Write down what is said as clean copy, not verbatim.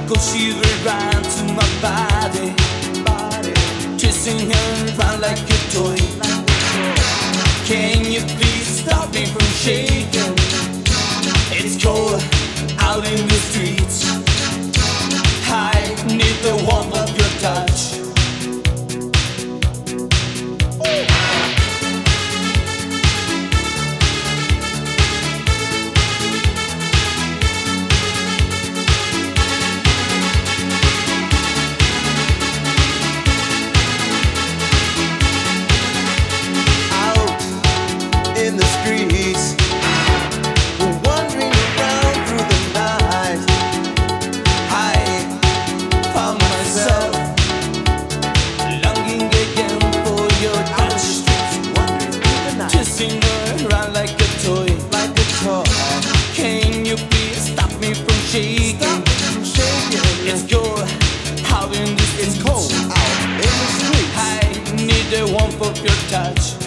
Cause she ran to my body, kissing her around like a toy. Can you please stop me from shaking? It's cold out in the streets. I need the warmth of your touch. In the streets, we're wandering around through the night. I found myself longing again for your touch, kissing her around like a toy. Can you please stop me from shaking? It's cold out in the streets. I I need the warmth of your touch.